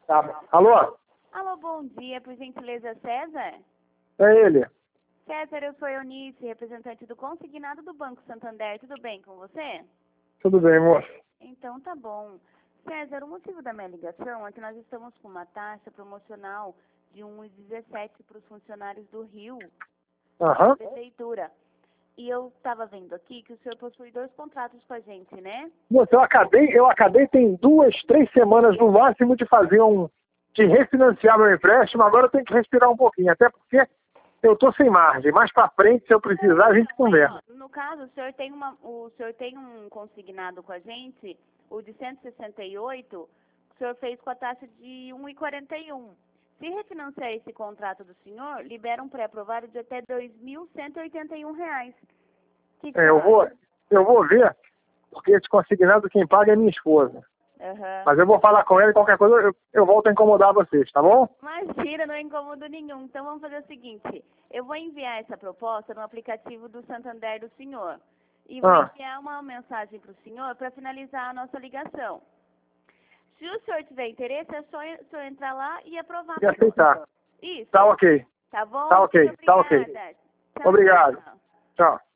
Tá bom. Alô? Alô, bom dia, por gentileza, César? É ele. César, eu sou Eunice, representante do consignado do Banco Santander. Tudo bem com você? Tudo bem, moço? Então tá bom. César, o motivo da minha ligação é que nós estamos com uma taxa promocional de 1,17 para os funcionários do Rio, Aham. da prefeitura. E eu estava vendo aqui que o senhor possui 2 contratos com a gente, né? Moço, eu acabei tem 2, 3 semanas no máximo de refinanciar meu empréstimo, agora eu tenho que respirar um pouquinho, até porque eu tô sem margem. Mais pra frente, se eu precisar, a gente conversa. No caso, o senhor tem um consignado com a gente, o de 168, o senhor fez com a taxa de 1,41. Se refinanciar esse contrato do senhor, libera um pré-aprovado de até R$ 2.181. Que É, eu vou ver, porque esse consignado quem paga é minha esposa. Aham. Mas eu vou falar com ela e qualquer coisa eu volto a incomodar vocês, tá bom? Imagina, não é incômodo nenhum. Então vamos fazer o seguinte, eu vou enviar essa proposta no aplicativo do Santander do senhor. E vou enviar uma mensagem para o senhor para finalizar a nossa ligação. Se o senhor tiver interesse, é só o senhor entrar lá e aprovar. E aceitar. Isso. Tá ok. Tá bom? Tá ok, Muito tá ok. obrigada. Tchau, Obrigado. tchau. Tchau.